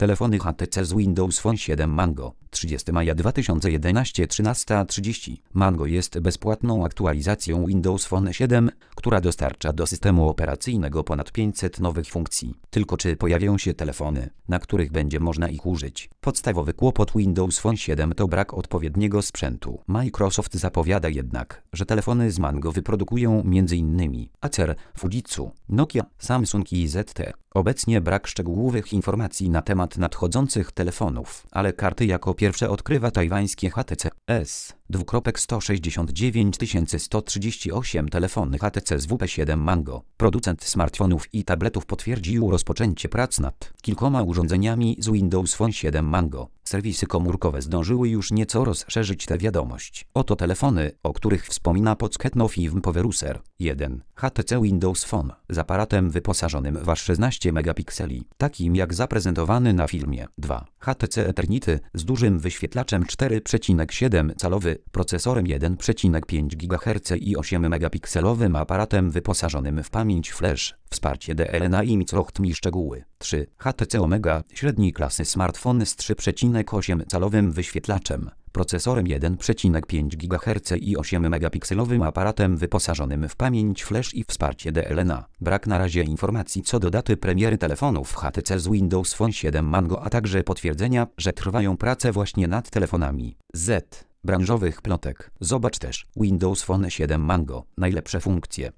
Telefony HTC z Windows Phone 7 Mango. 30 maja 2011 13:30. Mango jest bezpłatną aktualizacją Windows Phone 7, która dostarcza do systemu operacyjnego ponad 500 nowych funkcji. Tylko czy pojawią się telefony, na których będzie można ich użyć? Podstawowy kłopot Windows Phone 7 to brak odpowiedniego sprzętu. Microsoft zapowiada jednak, że telefony z Mango wyprodukują m.in. Acer, Fujitsu, Nokia, Samsung i ZTE. Obecnie brak szczegółowych informacji na temat nadchodzących telefonów, ale karty jako pierwsze odkrywa tajwańskie HTC S. 169 138 telefony HTC z WP7 Mango. Producent smartfonów i tabletów potwierdził rozpoczęcie prac nad kilkoma urządzeniami z Windows Phone 7 Mango. Serwisy komórkowe zdążyły już nieco rozszerzyć tę wiadomość. Oto telefony, o których wspomina Pocketnow Poweruser. 1. HTC Windows Phone z aparatem wyposażonym w aż 16 megapikseli, takim jak zaprezentowany na filmie. 2. HTC Eternity z dużym wyświetlaczem 4,7 calowy, procesorem 1,5 GHz i 8 megapikselowym aparatem wyposażonym w pamięć flash, wsparcie DLNA i microchtmi szczegóły. 3. HTC Omega średniej klasy smartfon z 3,8 calowym wyświetlaczem, procesorem 1,5 GHz i 8 megapikselowym aparatem wyposażonym w pamięć flash i wsparcie DLNA. Brak na razie informacji co do daty premiery telefonów HTC z Windows Phone 7 Mango, a także potwierdzenia, że trwają prace właśnie nad telefonami Z branżowych plotek. Zobacz też Windows Phone 7 Mango. Najlepsze funkcje.